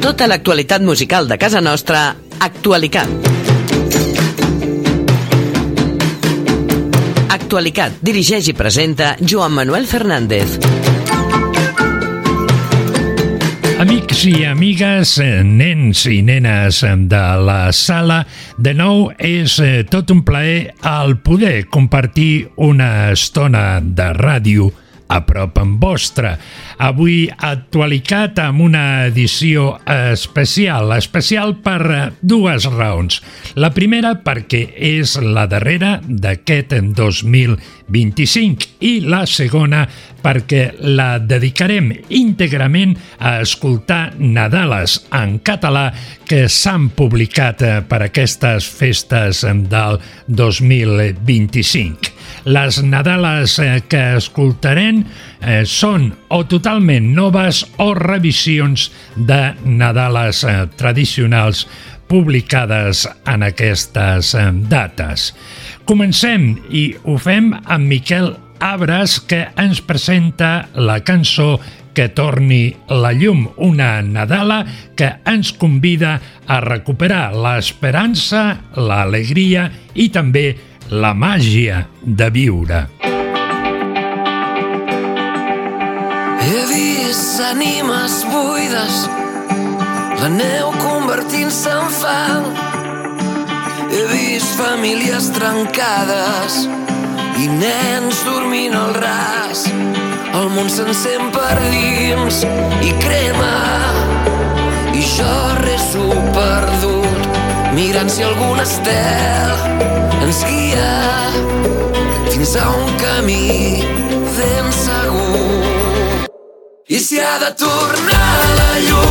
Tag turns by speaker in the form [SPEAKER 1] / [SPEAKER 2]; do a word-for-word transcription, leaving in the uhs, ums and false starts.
[SPEAKER 1] Tota l'actualitat musical de casa nostra, Actualicat. Actualicat dirigeix i presenta Joan Manuel Fernández.
[SPEAKER 2] Amics i amigues, nens i nenes de la sala, de nou és tot un plaer el poder compartir una estona de ràdio a prop amb vostre. Avui Actualicat amb una edició especial, especial per dues raons. La primera perquè és la darrera d'aquest dos mil vint-i-cinc i la segona perquè la dedicarem íntegrament a escoltar Nadales en català que s'han publicat per aquestes festes del dos mil vint-i-cinc. Les Nadales que escoltarem eh, són o totalment noves o revisions de Nadales eh, tradicionals publicades en aquestes eh, dates. Comencem i ho fem amb Miquel Abres, que ens presenta la cançó Que torni la llum, una Nadala que ens convida a recuperar l'esperança, l'alegria i també la màgia de viure.
[SPEAKER 3] He vist ànimes buides, la neu convertint-se en fang. He vist famílies trencades i nens dormint al ras. El món s'encén per dins i crema, i jo reso perdut, mirant si algun estel ens guia fins a un camí ben segur. I si ha de tornar la llum,